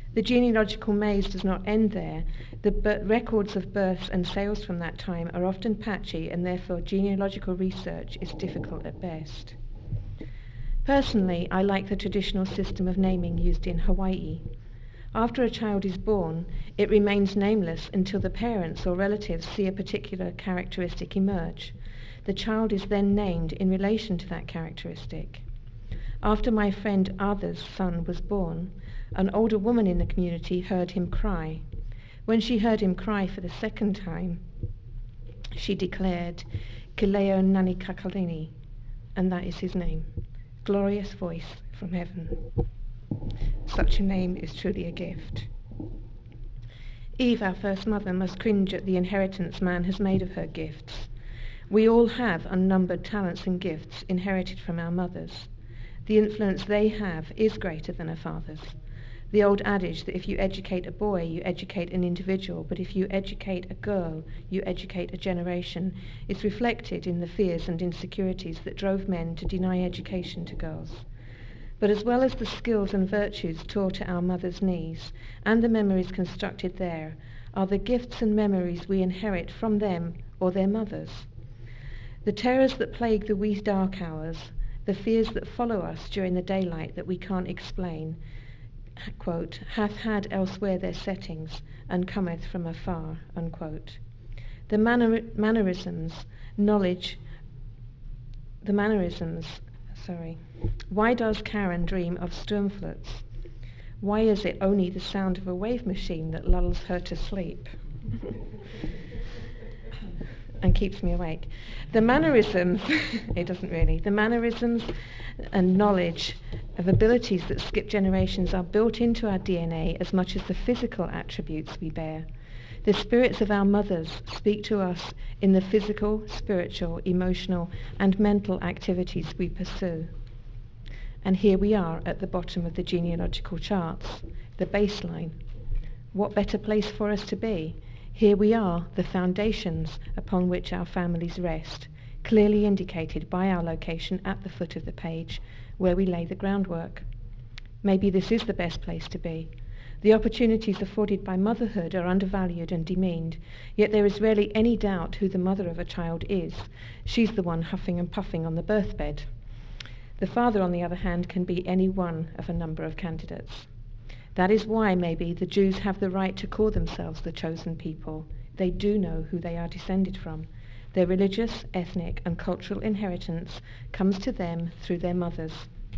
The genealogical maze does not end there. The b- records of births and sales from that time are often patchy, and therefore genealogical research is difficult at best. Personally, I like the traditional system of naming used in Hawaii. After a child is born, it remains nameless until the parents or relatives see a particular characteristic emerge. The child is then named in relation to that characteristic. After my friend Arthur's son was born, an older woman in the community heard him cry. When she heard him cry for the second time, she declared, Kileo Nani Kakalini, and that is his name. Glorious voice from heaven. Such a name is truly a gift. Eve, our first mother, must cringe at the inheritance man has made of her gifts. We all have unnumbered talents and gifts inherited from our mothers. The influence they have is greater than a father's. The old adage that if you educate a boy, you educate an individual, but if you educate a girl, you educate a generation, is reflected in the fears and insecurities that drove men to deny education to girls. But as well as the skills and virtues taught at our mothers' knees, and the memories constructed there, are the gifts and memories we inherit from them or their mothers. The terrors that plague the wee dark hours, the fears that follow us during the daylight that we can't explain, quote, hath had elsewhere their settings, and cometh from afar, unquote. The manner- mannerisms, knowledge, the mannerisms, sorry. Why does Karen dream of Sturmfluts? Why is it only the sound of a wave machine that lulls her to sleep and keeps me awake? The mannerisms, it doesn't really, the mannerisms and knowledge of abilities that skip generations are built into our D N A as much as the physical attributes we bear. The spirits of our mothers speak to us in the physical, spiritual, emotional, and mental activities we pursue. And here we are at the bottom of the genealogical charts, the baseline. What better place for us to be? Here we are, the foundations upon which our families rest, clearly indicated by our location at the foot of the page, where we lay the groundwork. Maybe this is the best place to be. The opportunities afforded by motherhood are undervalued and demeaned, yet there is rarely any doubt who the mother of a child is. She's the one huffing and puffing on the birthbed. The father, on the other hand, can be any one of a number of candidates. That is why, maybe, the Jews have the right to call themselves the chosen people. They do know who they are descended from. Their religious, ethnic, and cultural inheritance comes to them through their mothers.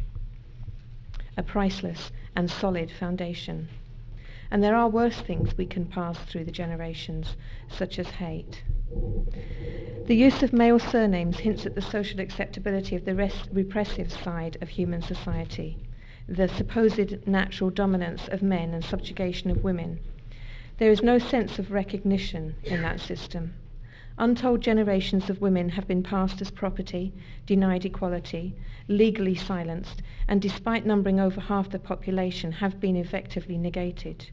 A priceless and solid foundation. And there are worse things we can pass through the generations, such as hate. The use of male surnames hints at the social acceptability of the res- repressive side of human society, the supposed natural dominance of men and subjugation of women. There is no sense of recognition in that system. Untold generations of women have been passed as property, denied equality, legally silenced, and despite numbering over half the population, have been effectively negated.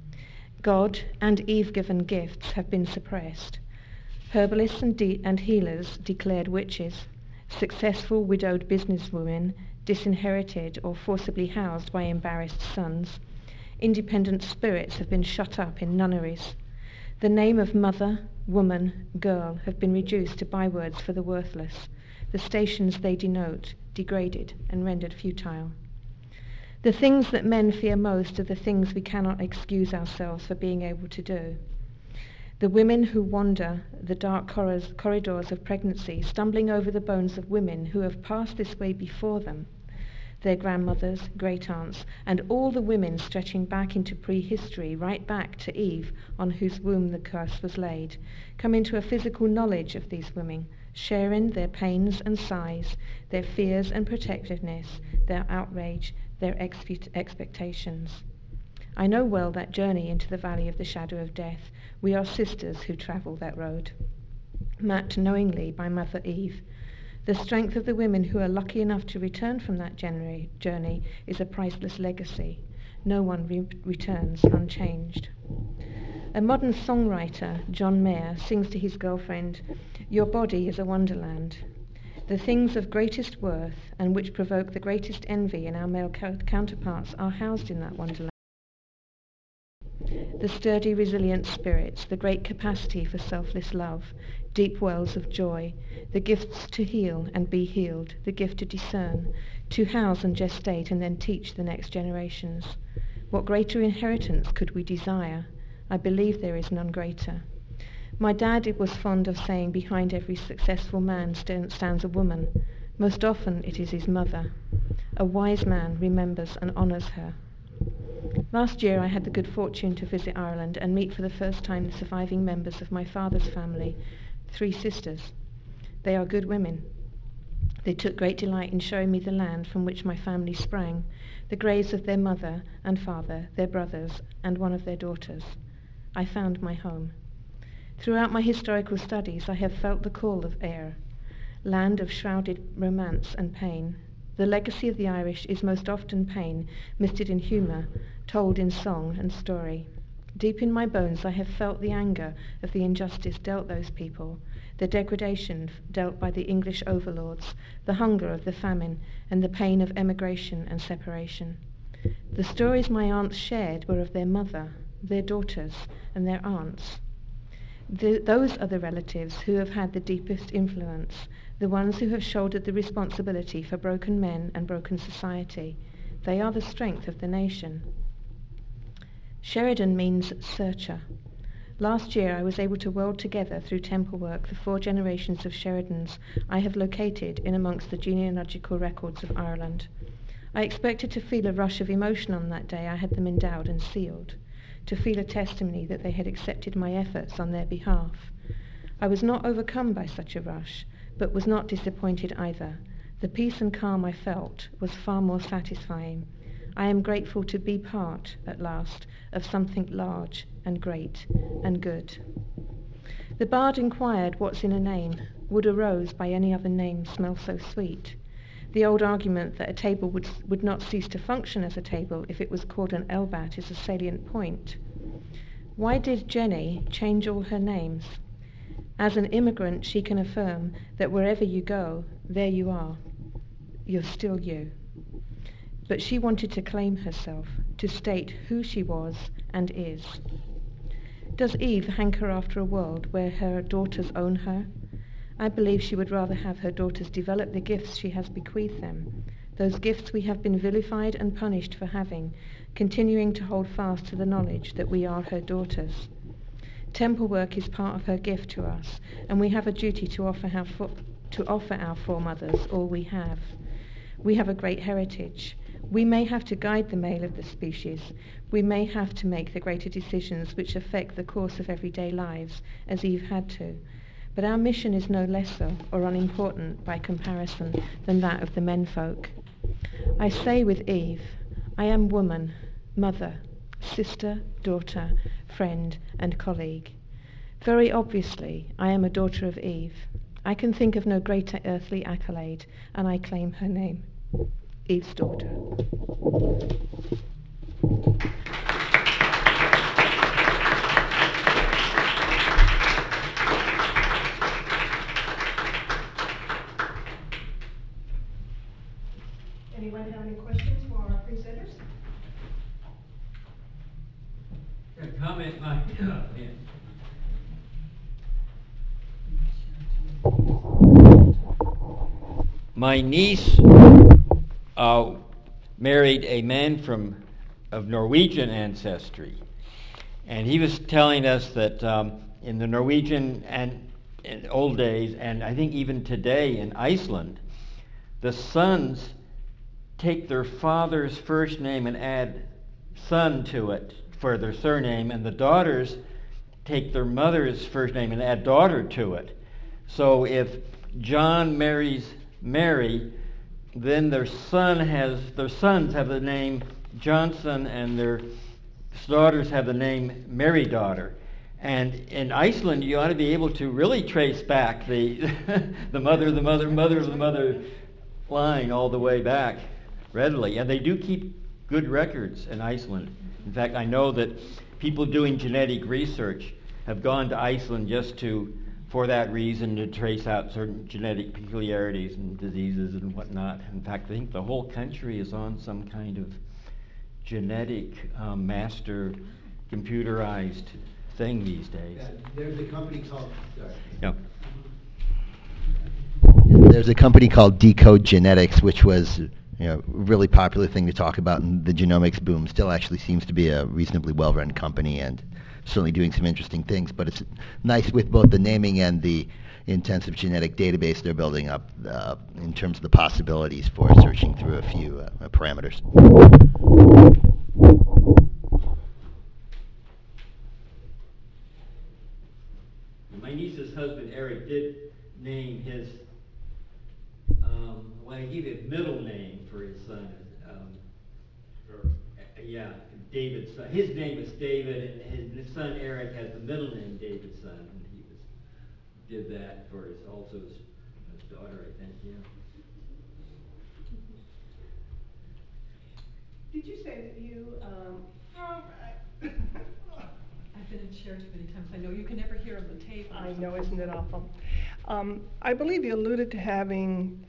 God and Eve-given gifts have been suppressed. Herbalists and, de- and healers declared witches. Successful widowed businesswomen disinherited or forcibly housed by embarrassed sons. Independent spirits have been shut up in nunneries. The name of mother, woman, girl have been reduced to bywords for the worthless. The stations they denote degraded and rendered futile. The things that men fear most are the things we cannot excuse ourselves for being able to do. The women who wander the dark corridors of pregnancy, stumbling over the bones of women who have passed this way before them, their grandmothers, great-aunts, and all the women stretching back into prehistory, right back to Eve, on whose womb the curse was laid, come into a physical knowledge of these women, sharing their pains and sighs, their fears and protectiveness, their outrage, their expe- expectations. I know well that journey into the valley of the shadow of death. We are sisters who travel that road, mapped knowingly by Mother Eve. The strength of the women who are lucky enough to return from that journey is a priceless legacy. No one re- returns unchanged. A modern songwriter, John Mayer, sings to his girlfriend, "Your body is a wonderland. The things of greatest worth and which provoke the greatest envy in our male counterparts are housed in that wonderland. The sturdy, resilient spirits, the great capacity for selfless love, deep wells of joy, the gifts to heal and be healed, the gift to discern, to house and gestate and then teach the next generations. What greater inheritance could we desire? I believe there is none greater. My dad was fond of saying, behind every successful man stands a woman. Most often it is his mother. A wise man remembers and honours her. Last year I had the good fortune to visit Ireland and meet for the first time the surviving members of my father's family, three sisters. They are good women. They took great delight in showing me the land from which my family sprang, the graves of their mother and father, their brothers, and one of their daughters. I found my home. Throughout my historical studies I have felt the call of Ayr, land of shrouded romance and pain. The legacy of the Irish is most often pain, misted in humour, told in song and story. Deep in my bones I have felt the anger of the injustice dealt those people, the degradation dealt by the English overlords, the hunger of the famine, and the pain of emigration and separation. The stories my aunts shared were of their mother, their daughters, and their aunts. The, those are the relatives who have had the deepest influence, the ones who have shouldered the responsibility for broken men and broken society. They are the strength of the nation. Sheridan means searcher. Last year I was able to weld together through temple work the four generations of Sheridans I have located in amongst the genealogical records of Ireland. I expected to feel a rush of emotion on that day I had them endowed and sealed, to feel a testimony that they had accepted my efforts on their behalf. I was not overcome by such a rush, but was not disappointed either. The peace and calm I felt was far more satisfying. I am grateful to be part, at last, of something large and great and good. The bard inquired, what's in a name? Would a rose by any other name smell so sweet? The old argument that a table would, would not cease to function as a table if it was called an Elbat is a salient point. Why did Jenny change all her names? As an immigrant, she can affirm that wherever you go, there you are. You're still you. But she wanted to claim herself, to state who she was and is. Does Eve hanker after a world where her daughters own her? I believe she would rather have her daughters develop the gifts she has bequeathed them, those gifts we have been vilified and punished for having, continuing to hold fast to the knowledge that we are her daughters. Temple work is part of her gift to us, and we have a duty to offer our, fo- to offer our foremothers all we have. We have a great heritage. We may have to guide the male of the species. We may have to make the greater decisions which affect the course of everyday lives, as Eve had to. But our mission is no lesser or unimportant by comparison than that of the menfolk. I say with Eve, I am woman, mother, sister, daughter, friend, and colleague. Very obviously, I am a daughter of Eve. I can think of no greater earthly accolade, and I claim her name, Eve's daughter. Anyone have any questions for our presenters? A comment, my, uh, yeah. My niece uh, married a man from of Norwegian ancestry, and he was telling us that um, in the Norwegian and in old days, and I think even today in Iceland, the sons take their father's first name and add son to it for their surname, and the daughters take their mother's first name and add daughter to it. So if John marries Mary, then their son has their sons have the name Johnson, and their daughters have the name Mary daughter. And in Iceland, you ought to be able to really trace back the the mother, the mother, mother of the mother line all the way back readily. And they do keep good records in Iceland. In fact, I know that people doing genetic research have gone to Iceland just to, for that reason, to trace out certain genetic peculiarities and diseases and whatnot. In fact, I think the whole country is on some kind of genetic um, master computerized thing these days. Yeah, there's a company called, sorry. Yeah. There's a company called Decode Genetics, which was, you know, a really popular thing to talk about in the genomics boom. Still actually seems to be a reasonably well-run company and certainly doing some interesting things. But it's nice with both the naming and the intensive genetic database they're building up uh, in terms of the possibilities for searching through a few uh, parameters. My niece's husband, Eric, did name his, um, well, he gave a middle name for his son. Um, uh, yeah, David's son. His name is David, and his, his son Eric has the middle name David's son. And he was did that for his also his, his daughter, I think. Yeah. Did you say that you, um, I've been in chair too many times. I know you can never hear on the tape. I know, isn't it awful? Um, I believe you alluded to having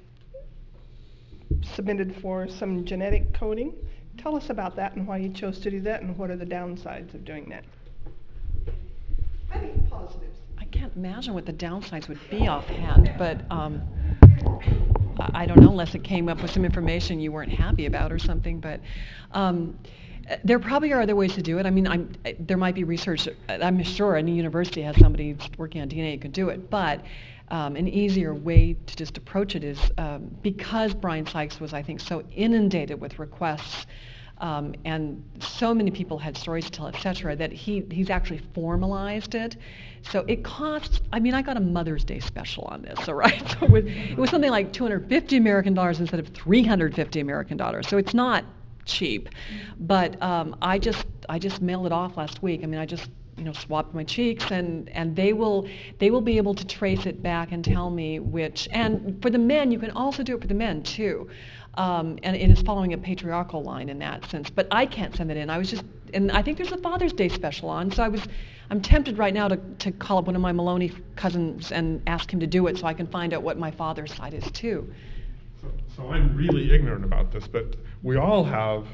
submitted for some genetic coding. Tell us about that and why you chose to do that, and what are the downsides of doing that? I think positives. I can't imagine what the downsides would be offhand, but um, I I don't know, unless it came up with some information you weren't happy about or something. But um, there probably are other ways to do it. I mean, I'm, there might be research. I'm sure any university has somebody working on D N A who could do it. But um, an easier way to just approach it is um, because Brian Sykes was, I think, so inundated with requests. Um, and so many people had stories to tell, et cetera, that he, he's actually formalized it. So it costs, I mean, I got a Mother's Day special on this, all right? So it was, it was something like two hundred fifty American dollars instead of three hundred fifty American dollars. So it's not cheap. But um, I just I just mailed it off last week. I mean, I just, you know, swapped my cheeks, and, and they will they will be able to trace it back and tell me which. And for the men, you can also do it for the men, too. Um, and it is following a patriarchal line in that sense. But I can't send it in. I was just, and I think there's a Father's Day special on, so I was, I'm tempted right now to, to call up one of my Maloney cousins and ask him to do it so I can find out what my father's side is too. So, so I'm really ignorant about this, but we all have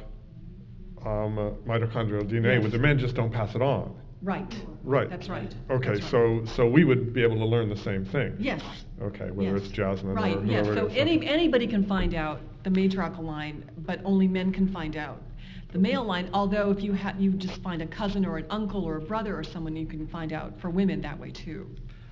um, uh, mitochondrial D N A, Yes. but the men just don't pass it on. Right. Right. That's right. Okay, That's right. so so we would be able to learn the same thing. Yes. Okay, whether Yes. it's Jasmine right, or yes. whoever So it is. any, Okay. anybody can find out the matriarchal line, but only men can find out the male line, although if you ha- you just find a cousin or an uncle or a brother or someone, you can find out for women that way too.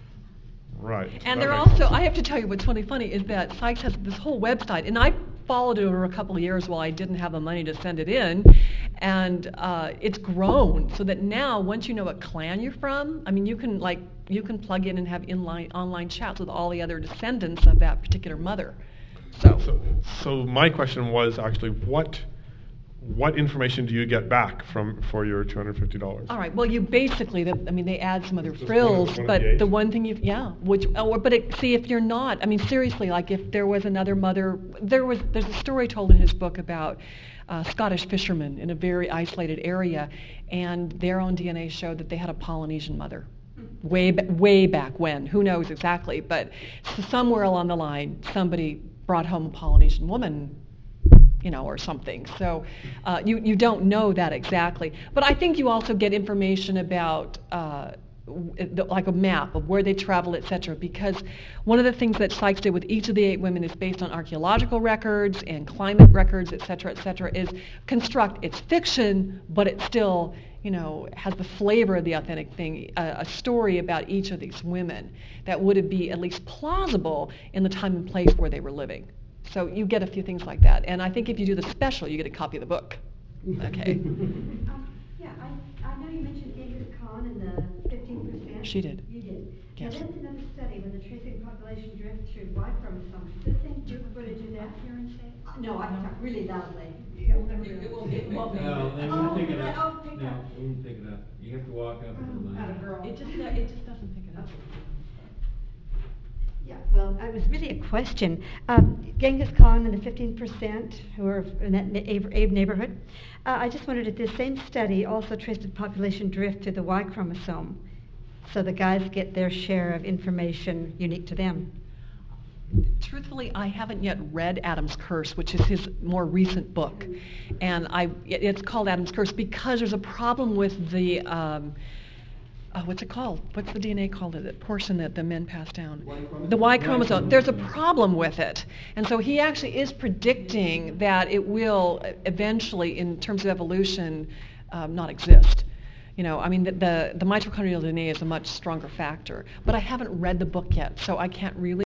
Right. And that there makes also, sense. I have to tell you what's really funny is that Sykes has this whole website, and I followed it over a couple of years while I didn't have the money to send it in, and uh, it's grown so that now once you know what clan you're from, I mean you can like you can plug in and have inline online chats with all the other descendants of that particular mother. So, So, so my question was actually, what what information do you get back from for your two hundred fifty dollars? all right. Well, you basically, the, I mean, they add some other Just frills, one of- one of but the eight? the one thing you, yeah, which, or, but it, see, if you're not, I mean, seriously, like if there was another mother, there was, there's a story told in his book about uh, Scottish fishermen in a very isolated area, and their own D N A showed that they had a Polynesian mother. Way, ba- way back when, who knows exactly, but s- somewhere along the line, somebody brought home a Polynesian woman, you know, or something. So uh, you, you don't know that exactly. But I think you also get information about, uh, w- the, like a map of where they travel, et cetera, because one of the things that Sykes did with each of the eight women is based on archaeological records and climate records, et cetera, et cetera, is construct, it's fiction, but it still, you know, has the flavor of the authentic thing, a, a story about each of these women that would be at least plausible in the time and place where they were living. So you get a few things like that. And I think if you do the special, you get a copy of the book. Okay. Um, yeah, I, I know you mentioned Genghis Khan and the fifteen percent. She did. You did. Yes. Now, there's another study with the tracing population drift through Y chromosomes. Do you think you're going to do that here and say? Uh, no, I talk really loudly. Yeah. It won't get No, they Oh, won't pick it okay, up. oh, pick No, up. they won't pick it up. You have to walk up to the Atta mic. girl. It just, it just doesn't pick it up. Yeah, well, it was really a question. Um, Genghis Khan and the fifteen percent who are in that na- Abe Abe neighborhood. Uh, I just wondered if this same study also traced the population drift through the Y chromosome, so the guys get their share of information unique to them. truthfully, I haven't yet read Adam's Curse, which is his more recent book. And I, it, it's called Adam's Curse because there's a problem with the, um, uh, what's it called? What's the D N A called? The portion that the men pass down? The Y chromosome. There's a problem with it. And so he actually is predicting that it will eventually, in terms of evolution, um, not exist. You know, I mean, the, the, the mitochondrial D N A is a much stronger factor. But I haven't read the book yet, so I can't really